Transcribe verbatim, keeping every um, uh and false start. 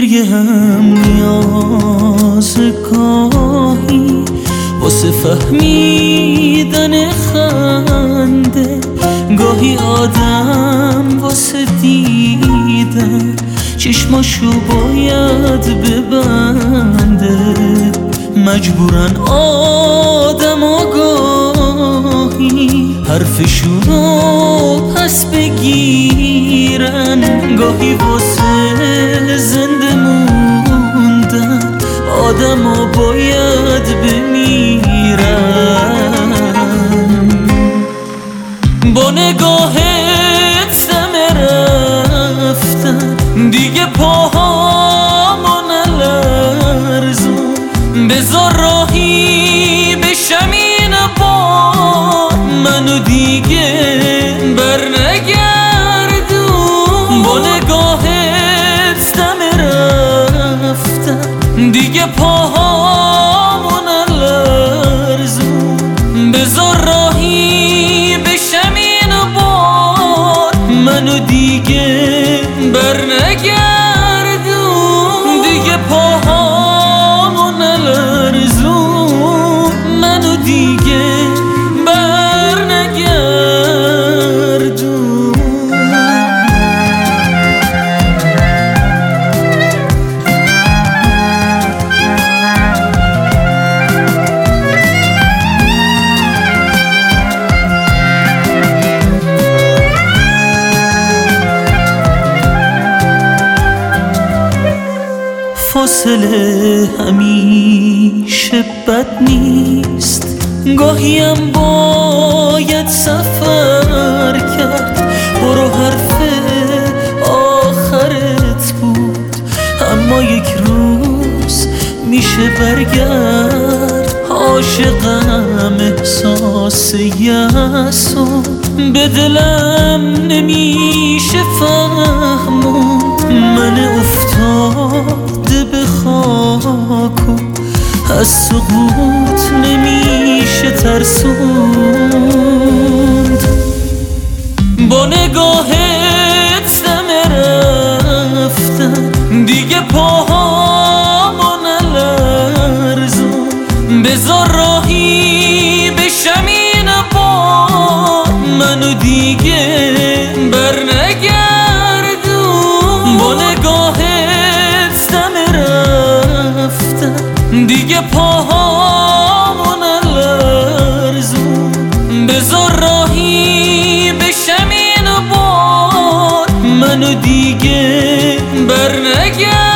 گریه هم نیاز گاهی واسه فهمیدن خنده، گاهی آدم واسه دیدن چشماشو باید ببنده. مجبورن آدم آگاهی حرفشونو پس بگیرن، گاهی واسه زنده موندن آدما باید بمیرن. با نگاهت دم رفتن دیگه پاهامو نلرزون، بذار راهی بشم این بار منو دیگه بر نگردون. با نگاهت دم رفتن دیگه پاهامو نلرزون، بذار راهی بشم این بار منو دیگه بر نگردون. دیگه پاهامو نلرزون منو دیگه بر نگردون. فاصله همیشه بد نیست، گاهی هم باید سفر کرد. برو حرف آخرت بود اما یک روز میشه برگرد. عاشقم احساس یأسو به دلم نمیشه فهموند، من افتاده به خاکو از سقوط نمیشه ترسوند. با نگاهت دم رفتن دیگه پاهامو نلرزون، بذار راهی بشم این بار منو دیگه بر نگردون. با نگاهت دم رفتن دیگه پاهامو نلرزون، بذار راهی بشم این بار منو دیگه بر نگردون.